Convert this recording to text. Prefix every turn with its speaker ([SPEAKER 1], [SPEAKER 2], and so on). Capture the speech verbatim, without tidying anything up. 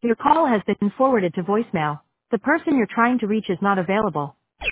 [SPEAKER 1] Your call has been forwarded to voicemail. The person you're trying to reach is not available.